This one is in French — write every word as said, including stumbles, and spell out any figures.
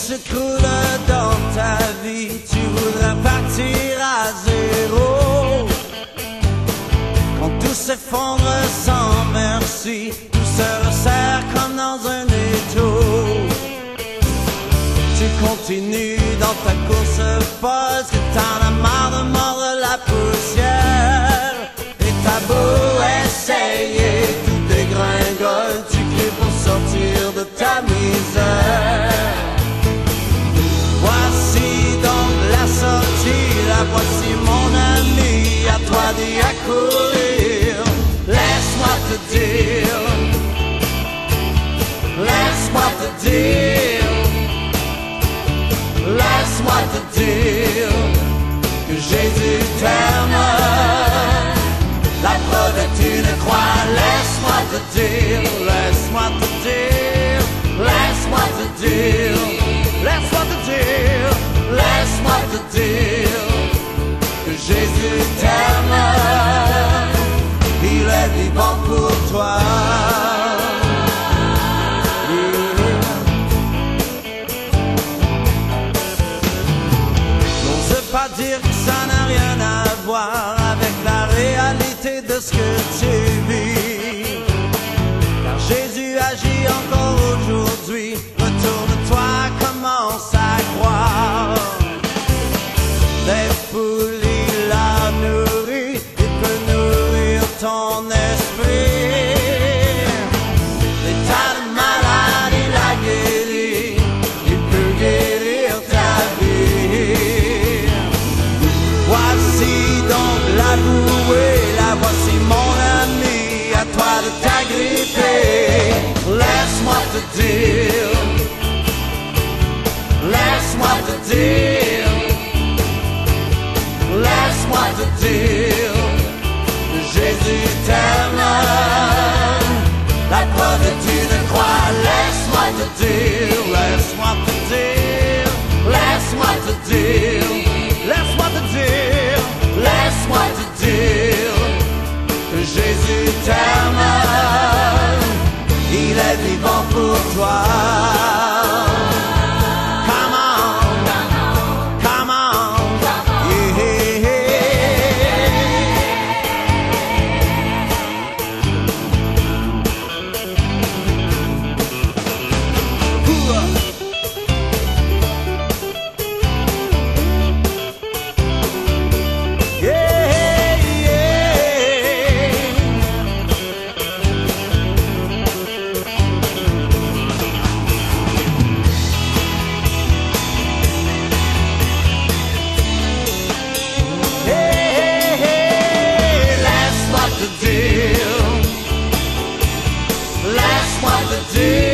s'écroule dans ta vie, tu voudrais partir à zéro. Quand tout s'effondre sans merci, tout se resserre comme dans un étau. Tu continues dans ta course folle, que t'en as marre de mordre la poussière. Et t'as beau essayer, tout dégringole, tu cries pour sortir de ta misère. Voici donc la sortie, la voici mon ami, à toi d'y accourir. Laisse-moi te dire, laisse-moi te dire, laisse-moi te dire que Jésus t'aime. La preuve est une croix, laisse-moi te dire, laisse-moi te dire, laisse-moi te dire, laisse-moi te dire, laisse-moi te dire que Jésus t'aime, il est vivant pour toi. N'ose pas dire que ça n'a rien à voir avec la réalité de ce que tu vis, car Jésus agit encore aujourd'hui. Retourne-toi, commence à croire. Des foules, il a nourri, il peut nourrir ton esprit. Des tas de malades, il a guéri, il peut guérir ta vie. Voici donc la bouée, la voici mon ami, à toi de t'agripper. Laisse-moi te dire, laisse-moi te dire, laisse-moi te dire que Jésus t'aime. La preuve est une croix, laisse-moi te dire, laisse-moi te dire, laisse-moi te dire, laisse-moi te dire, laisse-moi te dire que Jésus t'aime, il est vivant pour toi. Laisse-moi te dire,